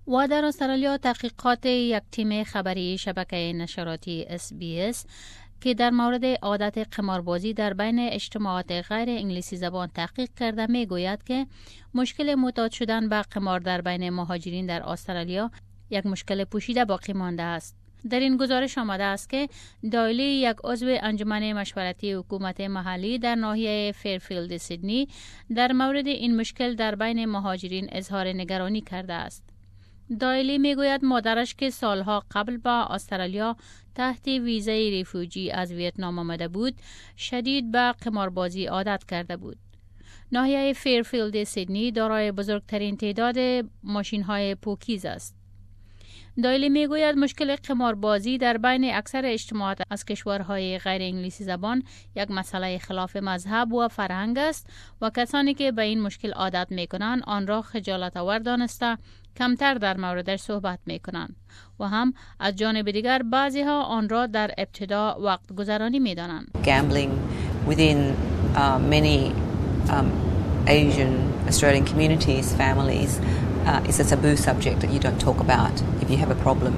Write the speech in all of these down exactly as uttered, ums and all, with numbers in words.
و در استرالیا تحقیقات یک تیم خبری شبکه نشراتی اس بی اس که در مورد عادت قماربازی در بین اجتماعات غیر انگلیسی زبان تحقیق کرده می گوید که مشکل معتاد شدن به قمار در بین مهاجرین در استرالیا یک مشکل پوشیده باقی مانده است. در این گزارش آمده است که دایلی، یک عضو انجمن مشورتی حکومت محلی در ناحیه فیرفیلد سیدنی، در مورد این مشکل در بین مهاجرین اظهار نگرانی کرده است. دایلی میگوید مادرش که سالها قبل با استرالیا تحت ویزای ریفوجی از ویتنام آمده بود، شدید به قماربازی عادت کرده بود. ناحیه فیرفیلد سیدنی دارای بزرگترین تعداد ماشین‌های پوکیز است. دایلی میگوید مشکل قماربازی در بین اکثر اجتماعات از کشورهای غیر انگلیسی زبان یک مسئله خلاف مذهب و فرهنگ است و کسانی که به این مشکل عادت میکنند آن را خجالت آور دانسته کمتر در موردش صحبت میکنند و هم از جانب دیگر بعضی ها آن را در ابتدا وقت گذرانی میدانند. Gambling within uh, many um, Asian Australian communities, families uh, is a taboo subject that you don't talk about if you have a problem.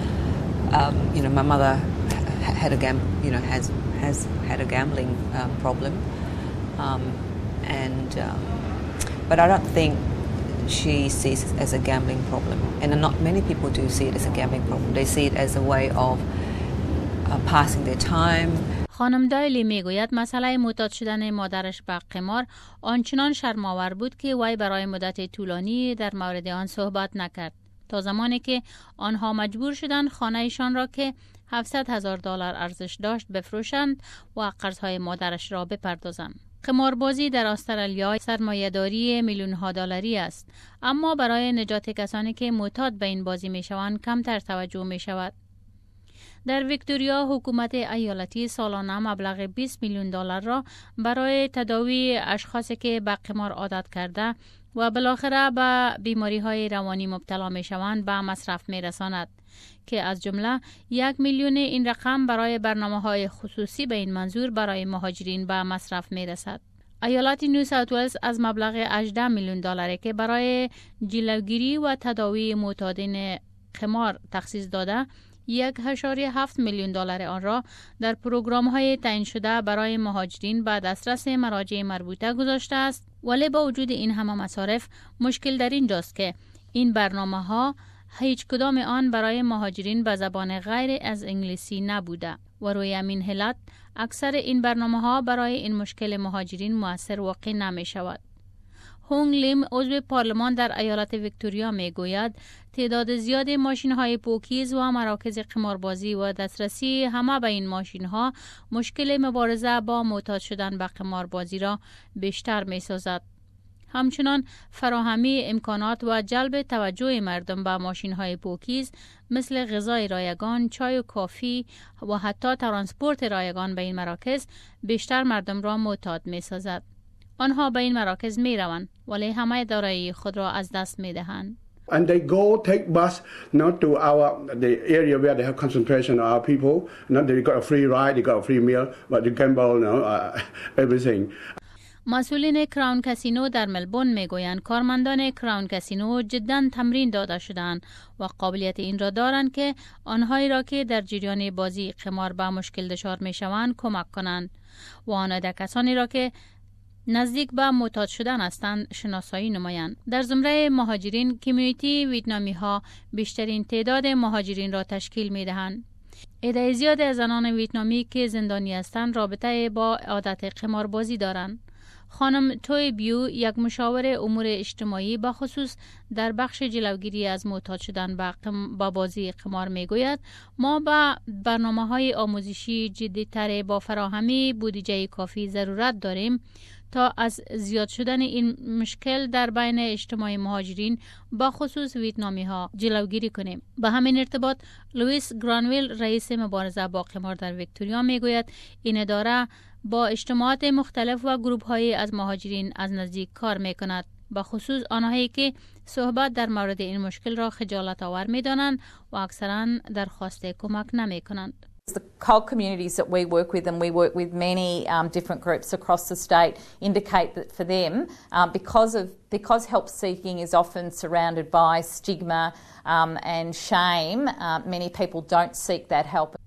Um, you know, my mother ha- had a gam, you know, has has had a gambling um, problem, um, and um, but I don't think she sees it as a gambling problem, and not many people do see it as a gambling problem. They see it as a way of uh, passing their time. خانم دایلی میگوید مسئله معتاد شدن مادرش به قمار آنچنان شرم‌آور بود که وی برای مدت طولانی در مورد آن صحبت نکرد تا زمانی که آنها مجبور شدند خانه‌شان را که هفتصد هزار دلار ارزش داشت بفروشند و قرض‌های مادرش را بپردازند. قماربازی در استرالیا سرمایه‌داری میلیون‌ها دلاری است، اما برای نجات کسانی که معتاد به این بازی می‌شوند کمتر توجه می‌شود. در ویکتوریا حکومت ایالتی سالانه مبلغ بیست میلیون دلار را برای تداوی اشخاصی که به قمار عادت کرده و بالاخره به بیماری‌های روانی مبتلا می‌شوند به مصرف می‌رساند که از جمله یک میلیون این رقم برای برنامه‌های خصوصی به این منظور برای مهاجرین به مصرف می‌رسد. ایالت نیو ساوت ولز از مبلغ هجده میلیون دلاری که برای جلوگیری و تداوی معتادین قمار تخصیص داده، یک اشاریه هفت میلیون دلار آن را در پروگرام‌های تعیین شده برای مهاجرین به دسترس مراجع مربوطه گذاشته است. ولی با وجود این همه مصارف، مشکل در اینجاست که این برنامه‌ها هیچ کدام آن برای مهاجرین به زبان غیر از انگلیسی نبوده و روی همین علت اکثر این برنامه‌ها برای این مشکل مهاجرین مؤثر واقع نمی‌شود. هونگ لیم عضو پارلمان در ایالت ویکتوریا میگوید تعداد زیاد ماشین‌های پوکیز و مراکز قماربازی و دسترسی همه به این ماشین‌ها مشکل مبارزه با معتاد شدن به قماربازی را بیشتر می‌سازد. همچنان فراهمی امکانات و جلب توجه مردم به ماشین‌های پوکیز مثل غذای رایگان، چای و کافی و حتی ترانسپورت رایگان به این مراکز بیشتر مردم را معتاد می‌سازد. آنها به این مراکز می روند ولی همه دارایی خود را از دست می دهند. And they go take bus not to our the area where they have concentration of our people. Not they got a free ride, they got a free meal, but they gamble, you know, uh, everything. مسئولین کراون کاسینو در ملبورن میگویند کارمندان کراون کاسینو جدا تمرین داده شدند و قابلیت این را دارند که آنهایی را که در جریان بازی قمار به مشکل دچار میشوند کمک کنند و آنها در کسانی را که نزدیک به معتاد شدن هستند شناسایی نمایند. در زمره مهاجرین کمیونیتی ویتنامی ها بیشترین تعداد مهاجرین را تشکیل می دهند. عده زیاد از زنان ویتنامی که زندانی هستند رابطه با عادت قماربازی دارند. خانم توی بیو، یک مشاور امور اجتماعی به خصوص در بخش جلوگیری از معتاد شدن با بازی قمار میگوید ما به برنامه‌های آموزشی جدی‌تر با فراهمی بودجه کافی ضرورت داریم تا از زیاد شدن این مشکل در بین اجتماع مهاجرین با خصوص ویتنامی ها جلوگیری کنیم. به همین ارتباط لوئیس گرانویل رئیس مبارزه با قمار در ویکتوریا میگوید این اداره با اجتماعات مختلف و گروه های از مهاجرین از نزدیک کار میکند، به خصوص آنهایی که صحبت در مورد این مشکل را خجالت آور میدانند و اکثرا درخواست کمک نمی کنند. The C O G communities that we work with, and we work with many um, different groups across the state, indicate that for them, um, because of because help seeking is often surrounded by stigma um, and shame, uh, many people don't seek that help.